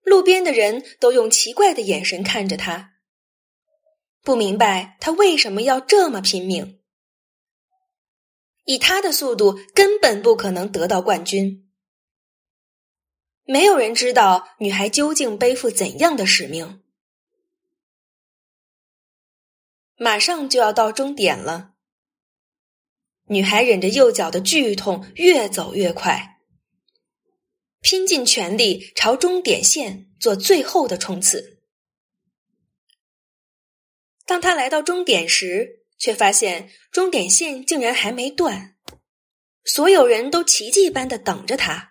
路边的人都用奇怪的眼神看着他，不明白他为什么要这么拼命。以他的速度根本不可能得到冠军。没有人知道女孩究竟背负怎样的使命。马上就要到终点了，女孩忍着右脚的剧痛越走越快，拼尽全力朝终点线做最后的冲刺。当她来到终点时，却发现终点线竟然还没断，所有人都奇迹般地等着她。